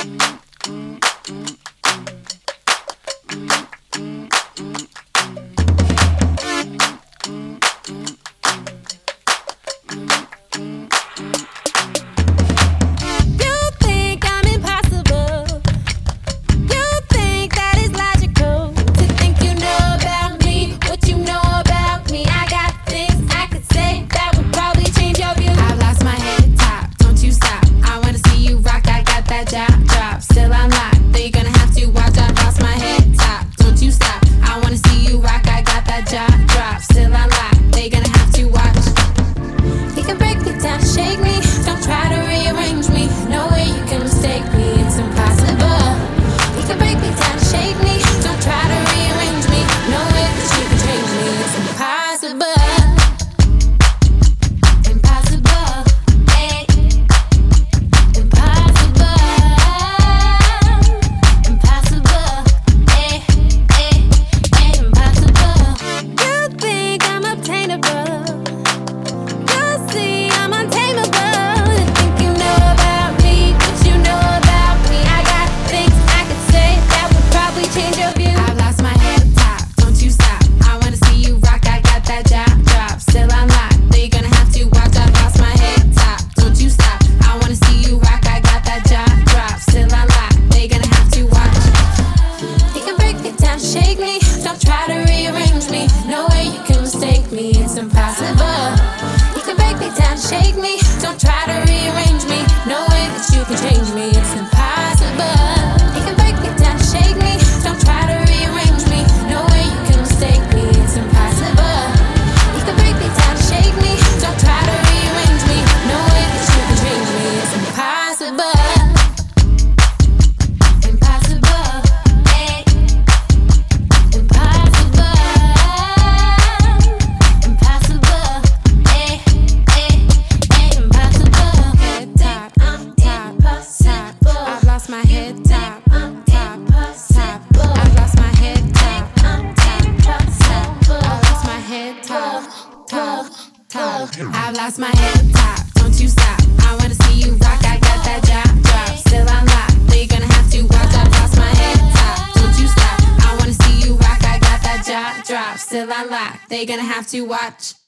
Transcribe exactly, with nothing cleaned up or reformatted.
I've lost my head top, don't you stop. I wanna see you rock, I got that drop, drop. Still on lock, they're gonna have to watch. I've lost my head top, don't you stop. I wanna see you rock, I got that drop, drop. Still on lock, they're gonna have to watch.